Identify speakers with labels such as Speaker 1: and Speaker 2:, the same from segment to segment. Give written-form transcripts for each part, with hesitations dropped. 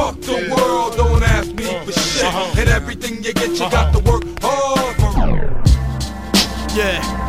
Speaker 1: Fuck the world, don't ask me for shit. And everything you get, you got to work hard for.
Speaker 2: Yeah.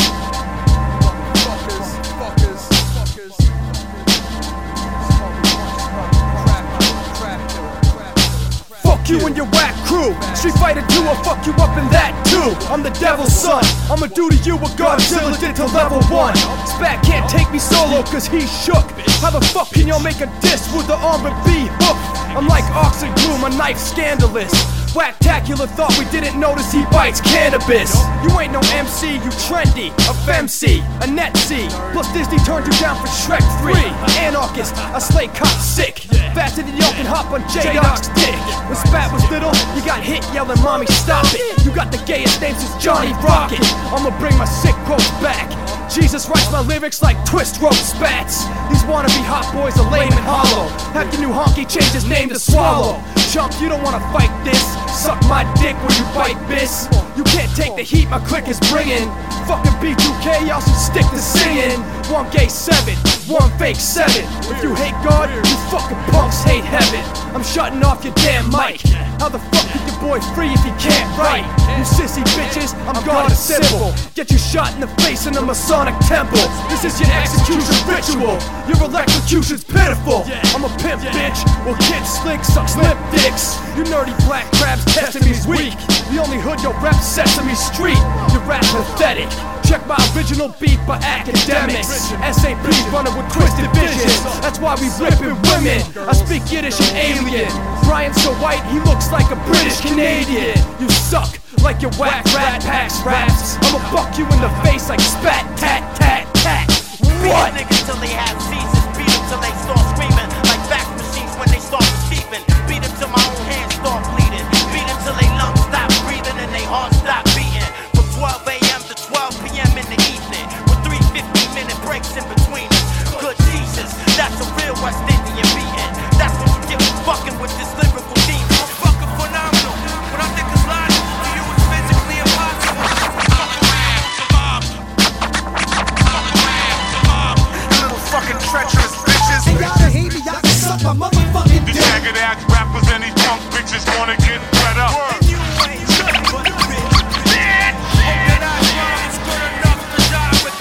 Speaker 2: Fuck you and your whack crew. Street Fighter 2 will fuck you up in that too. I'm the devil's son. I'ma do to you what Godzilla did to level 1. Spat can't take me solo cause he's shook. How the fuck can y'all make a diss with the R&B hook? I'm like oxen glue, my knife scandalous. Whacktacular thought we didn't notice he bites cannabis. You ain't no MC, you trendy, a femc, a netc. Plus Disney turned you down for Shrek 3. An anarchist, a slay cop sick. Faster than y'all can hop on J-Doc's dick. When Spat was little, you got hit yelling, mommy stop it. You got the gayest name since Johnny Rocket. I'ma bring my sick quotes back. Jesus writes my lyrics like Twist wrote Spats. These wannabe hot boys are lame and hollow. Have your new honky change his name to Swallow. Chump, you don't wanna fight this. Suck my dick when you bite this. You can't take the heat my clique is bringing. Fucking B2K, y'all should stick to singing. One gay 7, one fake 7. If you hate God, you fucking punks hate heaven. I'm shutting off your damn mic. How the fuck get your boy free if he can't write? You sissy bitches, I'm God is simple. Get you shot in the face in the Masonic temple. This is your execution ritual. Your electrocution's pitiful. I'm a pimp bitch, well Kid Slick sucks lip dicks. You nerdy black crabs testing me's weak. The only hood you'll rep Sesame Street. You're rap pathetic. Check my original beat by academics. SAP's running with twisted visions. That's why we ripping women. I speak Yiddish and alien. Brian's so white, he looks like a British Canadian. You suck like your whack rat packs raps. I'ma buck you in the face like spat tat tat tat. What?
Speaker 3: Beat niggas till they have seizures. Beat them till they start screaming like fax machines when they start receiving. Beat them till my own hands start bleeding. Beat them till they lungs stop breathing and they heart stop beating. From 12 a.m. to 12 p.m. in the evening, with 3 15-minute breaks in between them. Good Jesus, that's a real West Indian beating. That's what you get for fucking with this lyrical demon. I'm fucking phenomenal. What I think is logical to you is physically impossible. Fuck around, survive. Fuck around, survive. Little fucking treacherous bitches.
Speaker 4: And y'all that hate me, y'all can suck my motherfucking dick.
Speaker 5: These jagged ass rappers and these punk bitches wanna get fed up.
Speaker 3: And you ain't nothing but a bitch. Hope that I rhyme is good enough to die with.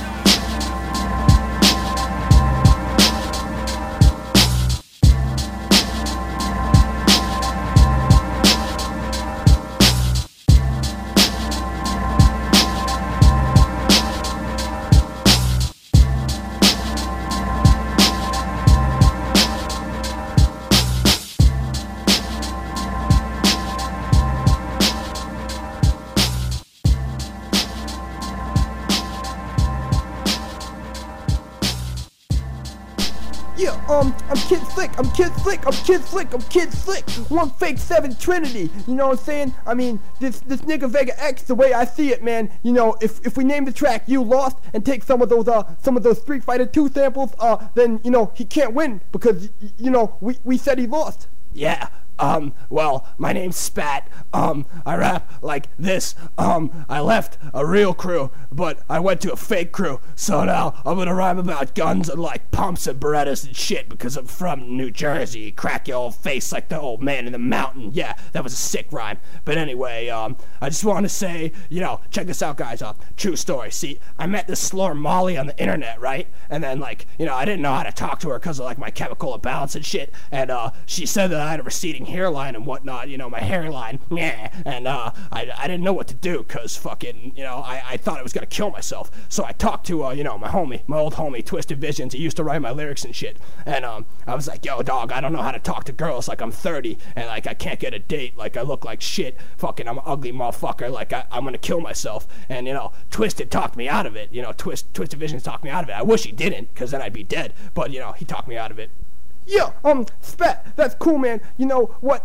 Speaker 2: Yeah, I'm Kid Slick, I'm Kid Slick, I'm Kid Slick, I'm Kid Slick. One fake 7 Trinity. You know what I'm saying? I mean, this nigga Vega X, the way I see it, man. You know, if we name the track "You Lost" and take some of those Street Fighter 2 samples, then you know he can't win because you know we said he lost. Yeah. Well, my name's Spat. I rap like this. I left a real crew, but I went to a fake crew. So now I'm gonna rhyme about guns and like pumps and Berettas and shit because I'm from New Jersey. Crack your old face like the old man in the mountain. Yeah, that was a sick rhyme. But anyway, I just want to say, you know, check this out, guys. True story. See, I met this slur Molly on the internet, right? And then like, you know, I didn't know how to talk to her because of like my chemical imbalance and shit. And she said that I had a receding hairline and whatnot, you know, my hairline, yeah, and I didn't know what to do, cause fucking, you know, I thought I was gonna kill myself, so I talked to, you know, my old homie, Twisted Visions. He used to write my lyrics and shit, and I was like, yo, dog, I don't know how to talk to girls, like, I'm 30, and, like, I can't get a date, like, I look like shit, fucking, I'm an ugly motherfucker, like, I'm gonna kill myself, and, you know, Twisted talked me out of it, you know, Twisted Visions talked me out of it. I wish he didn't, cause then I'd be dead, but, you know, he talked me out of it. Yeah, Spat, that's cool, man. You know what,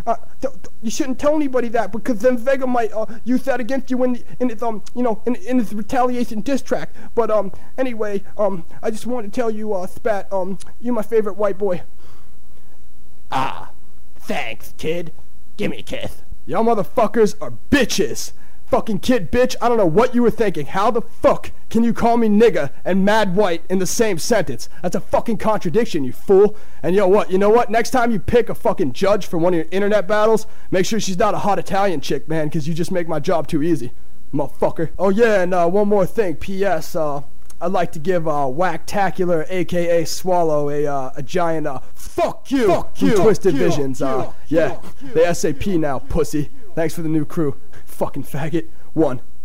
Speaker 2: you shouldn't tell anybody that because then Vega might, use that against you in his, you know, in his retaliation diss track. But, anyway, I just wanted to tell you, Spat, you're my favorite white boy. Ah, thanks, kid. Gimme a kiss. Y'all motherfuckers are bitches. fucking kid, bitch. I don't know what you were thinking. How the fuck can you call me nigga and mad white in the same sentence? That's a fucking contradiction, you fool. And you know what? Next time you pick a fucking judge for one of your internet battles, make sure she's not a hot Italian chick, man, because you just make my job too easy, motherfucker. Oh yeah, and one more thing. P.S. I'd like to give Whacktacular, aka Swallow, a giant fuck you from Twisted Visions. Yeah, they SAP now, pussy. Thanks for the new crew. Fucking faggot. 1.